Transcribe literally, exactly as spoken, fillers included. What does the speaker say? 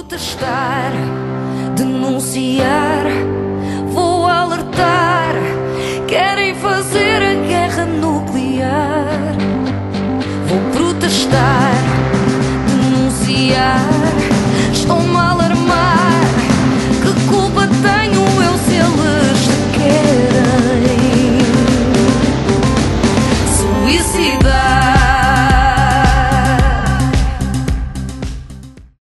protestar, denunciar, vou alertar. Querem fazer a guerra nuclear. Vou protestar, denunciar.